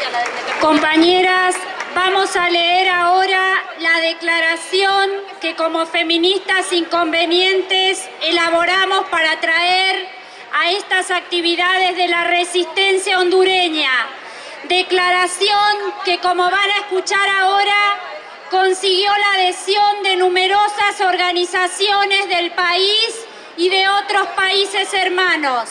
Compañeras, vamos a leer ahora la declaración que como feministas inconvenientes elaboramos para traer a estas actividades de la resistencia hondureña. Declaración que, como van a escuchar ahora, consiguió la adhesión de numerosas organizaciones del país y de otros países hermanos.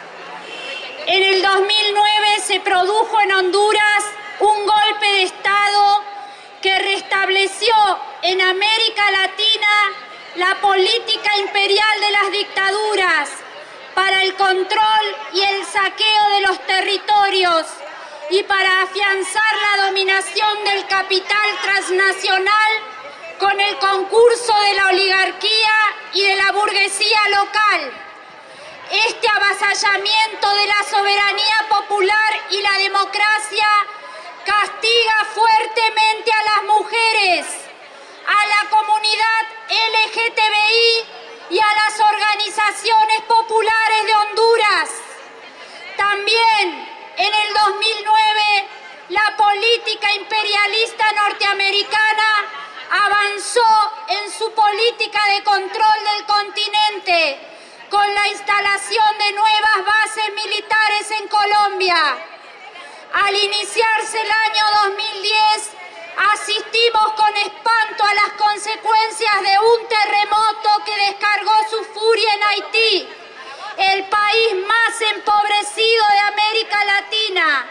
En el 2009 se produjo en Honduras un golpe de Estado que restableció en América Latina la política imperial de las dictaduras para el control y el saqueo de los territorios y para afianzar la dominación del capital transnacional con el concurso de la oligarquía y de la burguesía local. Este avasallamiento de la soberanía popular y la democracia castiga fuertemente a las mujeres, a la comunidad LGTBI y a las organizaciones populares de Honduras. También en el 2009, la política imperialista norteamericana avanzó en su política de control del continente con la instalación de nuevas bases militares en Colombia. Al iniciarse el año 2010, asistimos con espanto a las consecuencias de un terremoto que descargó su furia en Haití, el país más empobrecido de América Latina.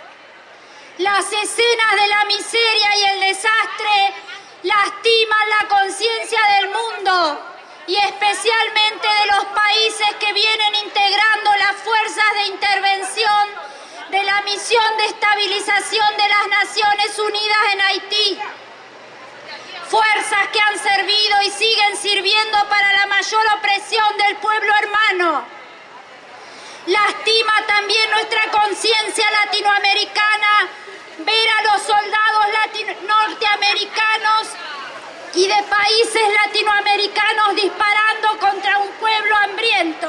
Las escenas de la miseria y el desastre lastiman la conciencia del mundo y especialmente de los países que vienen integrando las fuerzas de intervención de la Misión de Estabilización de las Naciones Unidas en Haití. Fuerzas que han servido y siguen sirviendo para la mayor opresión del pueblo hermano. Lastima también nuestra conciencia latinoamericana ver a los soldados norteamericanos y de países latinoamericanos disparando contra un pueblo hambriento.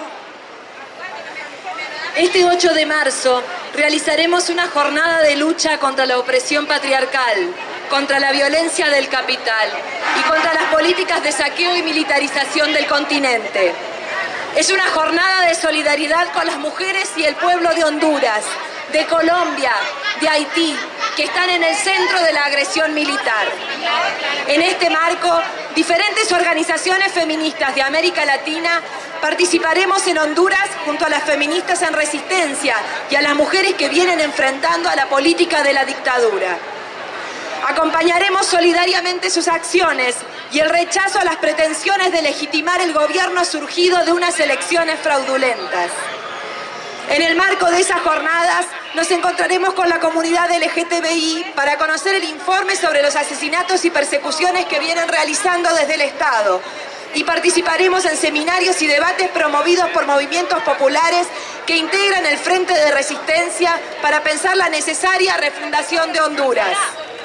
Este 8 de marzo realizaremos una jornada de lucha contra la opresión patriarcal, contra la violencia del capital y contra las políticas de saqueo y militarización del continente. Es una jornada de solidaridad con las mujeres y el pueblo de Honduras, de Colombia, de Haití, que están en el centro de la agresión militar. En este marco, diferentes organizaciones feministas de América Latina participaremos en Honduras junto a las feministas en resistencia y a las mujeres que vienen enfrentando a la política de la dictadura. Acompañaremos solidariamente sus acciones y el rechazo a las pretensiones de legitimar el gobierno surgido de unas elecciones fraudulentas. En el marco de esas jornadas nos encontraremos con la comunidad LGTBI para conocer el informe sobre los asesinatos y persecuciones que vienen realizando desde el Estado y participaremos en seminarios y debates promovidos por movimientos populares que integran el Frente de Resistencia para pensar la necesaria refundación de Honduras.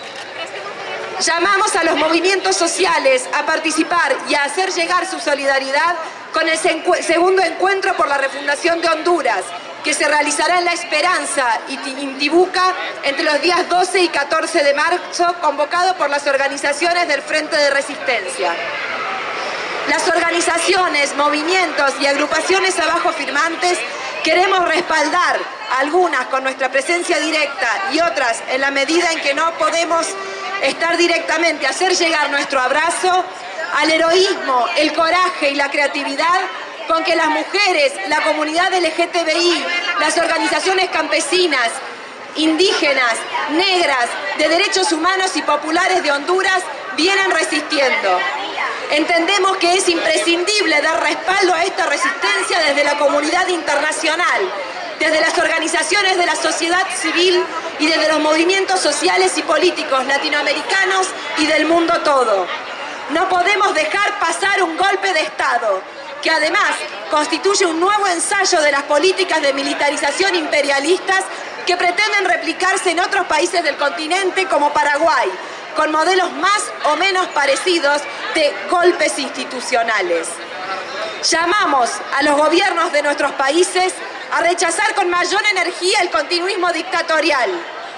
Llamamos a los movimientos sociales a participar y a hacer llegar su solidaridad con el segundo encuentro por la refundación de Honduras, que se realizará en La Esperanza y Intibucá entre los días 12 y 14 de marzo, convocado por las organizaciones del Frente de Resistencia. Las organizaciones, movimientos y agrupaciones abajo firmantes queremos respaldar algunas con nuestra presencia directa y otras en la medida en que no podemos estar directamente, hacer llegar nuestro abrazo al heroísmo, el coraje y la creatividad con que las mujeres, la comunidad LGTBI, las organizaciones campesinas, indígenas, negras, de derechos humanos y populares de Honduras vienen resistiendo. Entendemos que es imprescindible dar respaldo a esta resistencia desde la comunidad internacional, desde las organizaciones de la sociedad civil y desde los movimientos sociales y políticos latinoamericanos y del mundo todo. No podemos dejar pasar un golpe de Estado, que además constituye un nuevo ensayo de las políticas de militarización imperialistas que pretenden replicarse en otros países del continente como Paraguay, con modelos más o menos parecidos de golpes institucionales. Llamamos a los gobiernos de nuestros países a rechazar con mayor energía el continuismo dictatorial.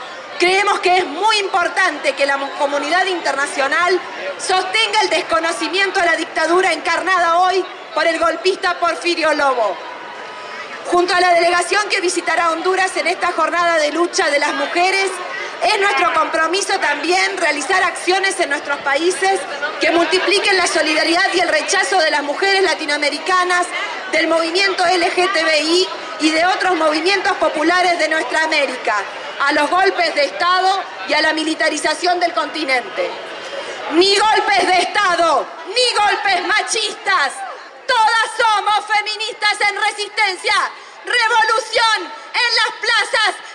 Creemos que es muy importante que la comunidad internacional sostenga el desconocimiento a la dictadura encarnada hoy por el golpista Porfirio Lobo. Junto a la delegación que visitará Honduras en esta jornada de lucha de las mujeres, es nuestro compromiso también realizar acciones en nuestros países que multipliquen la solidaridad y el rechazo de las mujeres latinoamericanas, del movimiento LGTBI y de otros movimientos populares de nuestra América, a los golpes de Estado y a la militarización del continente. Ni golpes de Estado, ni golpes machistas. Todas somos feministas en resistencia. Revolución en las plazas,